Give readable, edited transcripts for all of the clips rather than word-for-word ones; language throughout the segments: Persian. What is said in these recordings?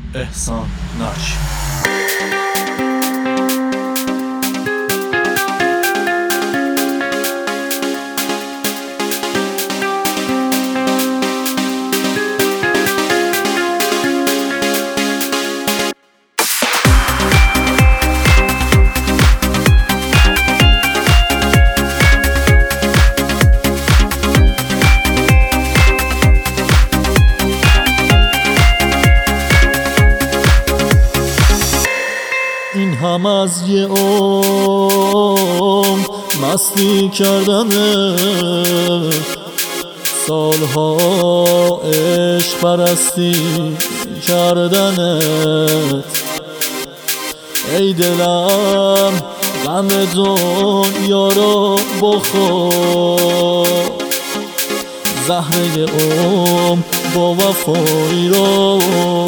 احسان ناج. این هم از یه عمر مستی کردنه، سالها عشق پرستی کردنت. ای دلم غم دنیا رو بخور، زهره عمر با وفایی رو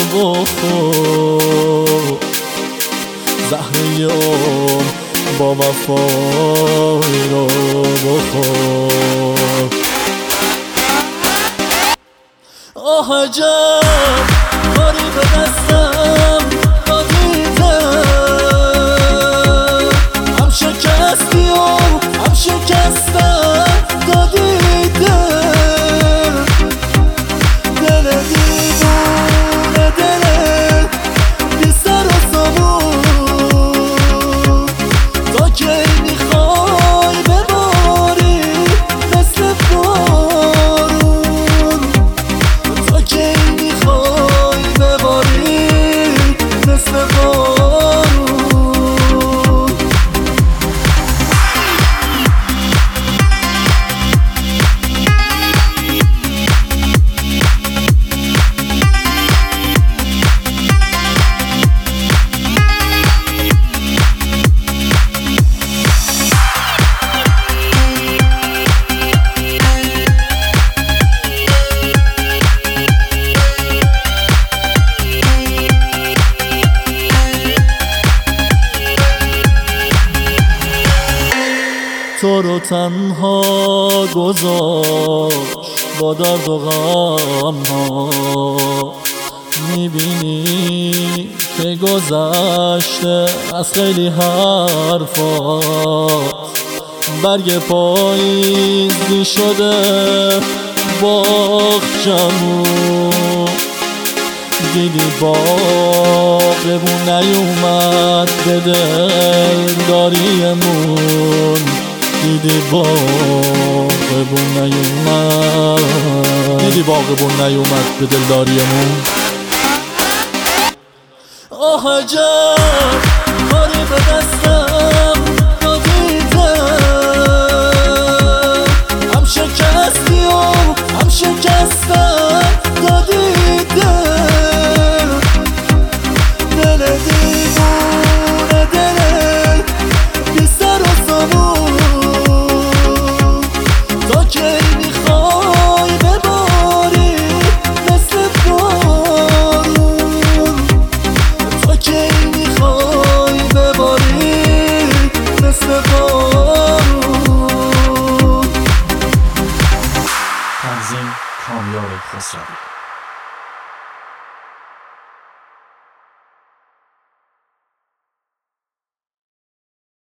بخور، زهره عمر با وفایی رو بخور. آه عجب کاری به دستم دادیدم، هم شکستی و هم شکستم دادیدم. دل دیوونه دل بی سر و سامون، تا کی میخوای بباری مثل بارون، تا کی میخوای بباری مثل بارون. تو رو تنها گذاشت با درد و غم، میبینی که گذشته از خیلی حرفات. برگ پاییزی شده باغچمون، دیدی باغبون نیومد به دلداریمون، دیدی باغبون نیومد، دیدی باغبون نیومد به دلداریمون. آه عجب کاری به دستم دادیدم، هم شکستی و هم شکستم دادیدم. دل دیوونه دل بی سر و سامون، تا کی میخوای بباری مثل بارون، تا کی میخوای بباری مثل بارون. تنظیم کامیار خسروی.